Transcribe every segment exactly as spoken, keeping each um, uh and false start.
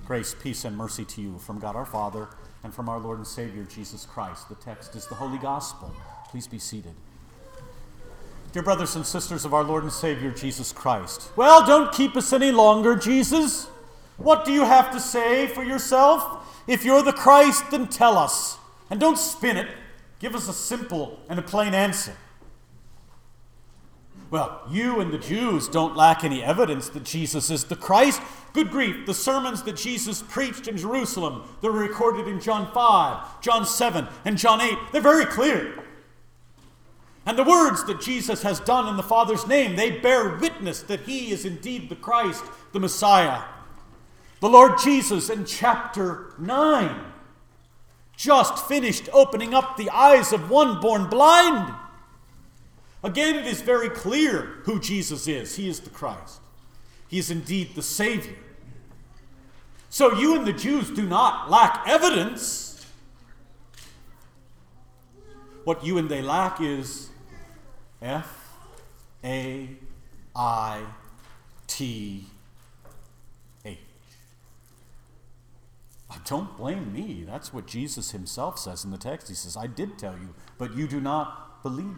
Grace, peace, and mercy to you from God our Father and from our Lord and Savior, Jesus Christ. The text is the Holy Gospel. Please be seated. Dear brothers and sisters of our Lord and Savior, Jesus Christ. Well, don't keep us any longer, Jesus. What do you have to say for yourself? If you're the Christ, then tell us. And don't spin it. Give us a simple and a plain answer. Well, you and the Jews don't lack any evidence that Jesus is the Christ. Good grief, the sermons that Jesus preached in Jerusalem, they're recorded in John five, John seven, and John eight. They're very clear. And the words that Jesus has done in the Father's name, they bear witness that he is indeed the Christ, the Messiah. The Lord Jesus in chapter nine just finished opening up the eyes of one born blind. Again, it is very clear who Jesus is. He is the Christ. He is indeed the Savior. So you and the Jews do not lack evidence. What you and they lack is F A I T H. Don't blame me. That's what Jesus himself says in the text. He says, I did tell you, but you do not believe.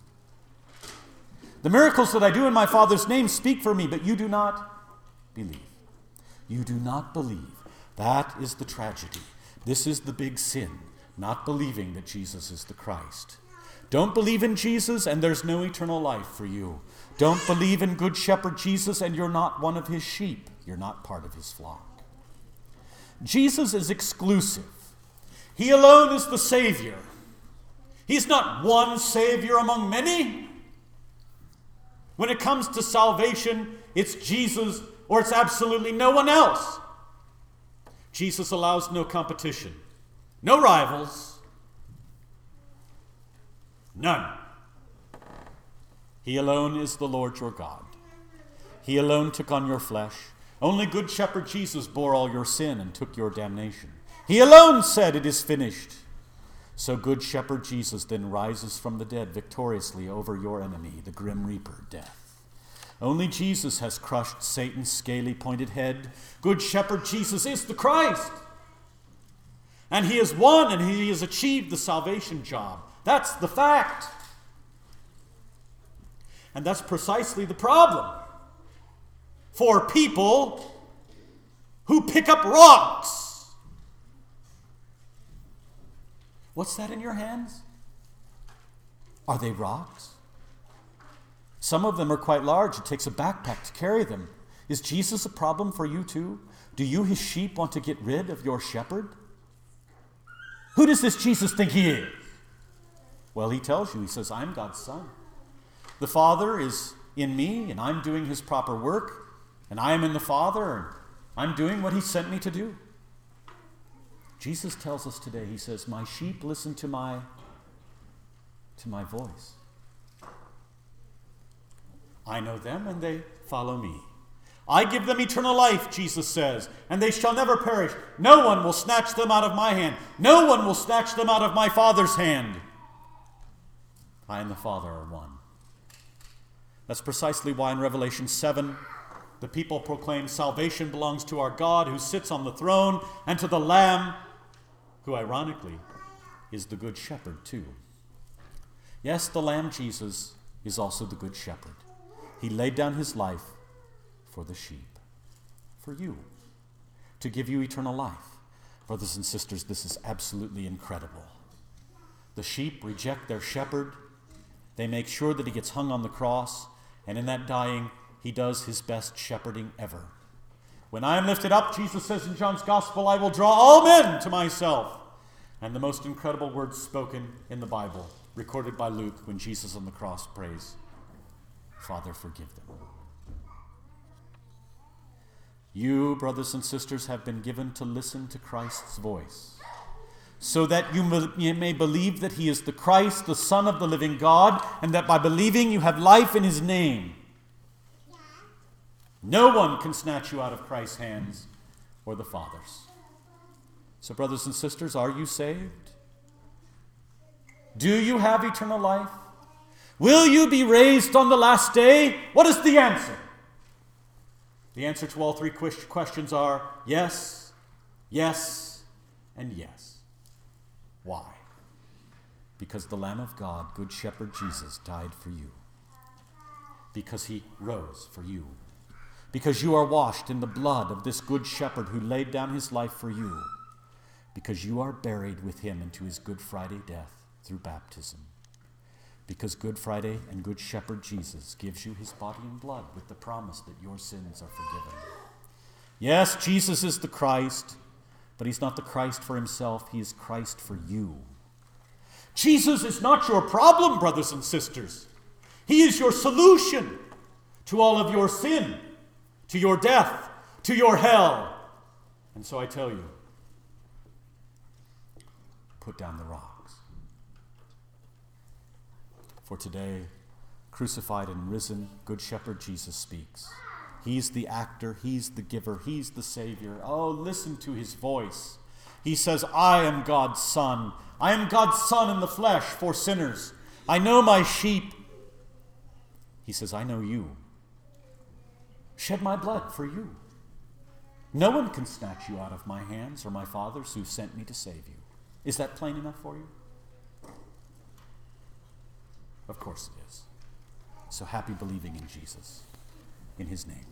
The miracles that I do in my Father's name speak for me, but you do not believe. You do not believe. That is the tragedy. This is the big sin, not believing that Jesus is the Christ. Don't believe in Jesus, and there's no eternal life for you. Don't believe in Good Shepherd Jesus, and you're not one of his sheep. You're not part of his flock. Jesus is exclusive. He alone is the Savior. He's not one Savior among many. When it comes to salvation, it's Jesus or it's absolutely no one else. Jesus allows no competition, no rivals, none. He alone is the Lord your God. He alone took on your flesh. Only Good Shepherd Jesus bore all your sin and took your damnation. He alone said, it is finished. So Good Shepherd Jesus then rises from the dead victoriously over your enemy, the grim reaper, death. Only Jesus has crushed Satan's scaly pointed head. Good Shepherd Jesus is the Christ. And he has won and he has achieved the salvation job. That's the fact. And that's precisely the problem for people who pick up rocks. What's that in your hands? Are they rocks? Some of them are quite large. It takes a backpack to carry them. Is Jesus a problem for you too? Do you, his sheep, want to get rid of your shepherd? Who does this Jesus think he is? Well, he tells you, he says, I'm God's son. The Father is in me, and I'm doing his proper work, and I am in the Father, and I'm doing what he sent me to do. Jesus tells us today, he says, my sheep listen to my, to my voice. I know them and they follow me. I give them eternal life, Jesus says, and they shall never perish. No one will snatch them out of my hand. No one will snatch them out of my Father's hand. I and the Father are one. That's precisely why in Revelation seven, the people proclaim salvation belongs to our God who sits on the throne and to the Lamb, who ironically is the Good Shepherd too. Yes, the Lamb Jesus is also the Good Shepherd. He laid down his life for the sheep, for you, to give you eternal life. Brothers and sisters, this is absolutely incredible. The sheep reject their shepherd. They make sure that he gets hung on the cross, and in that dying, he does his best shepherding ever. When I am lifted up, Jesus says in John's Gospel, I will draw all men to myself. And the most incredible words spoken in the Bible, recorded by Luke when Jesus on the cross prays, Father, forgive them. You, brothers and sisters, have been given to listen to Christ's voice, so that you may believe that he is the Christ, the Son of the living God, and that by believing you have life in his name. No one can snatch you out of Christ's hands or the Father's. So, brothers and sisters, are you saved? Do you have eternal life? Will you be raised on the last day? What is the answer? The answer to all three questions are yes Yes and yes. Why? Because the Lamb of God, Good Shepherd Jesus, died for you. Because he rose for you. Because you are washed in the blood of this Good Shepherd who laid down his life for you. Because you are buried with him into his Good Friday death through baptism. Because Good Friday and Good Shepherd Jesus gives you his body and blood with the promise that your sins are forgiven. Yes, Jesus is the Christ, but he's not the Christ for himself. He is Christ for you. Jesus is not your problem, brothers and sisters. He is your solution to all of your sin, to your death, to your hell. And so I tell you, put down the rocks. For today, crucified and risen, Good Shepherd Jesus speaks. He's the actor, he's the giver, he's the Savior. Oh, listen to his voice. He says, I am God's Son. I am God's Son in the flesh for sinners. I know my sheep. He says, I know you. Shed my blood for you. No one can snatch you out of my hands or my Father's who sent me to save you. Is that plain enough for you? Of course it is. So happy believing in Jesus, in his name.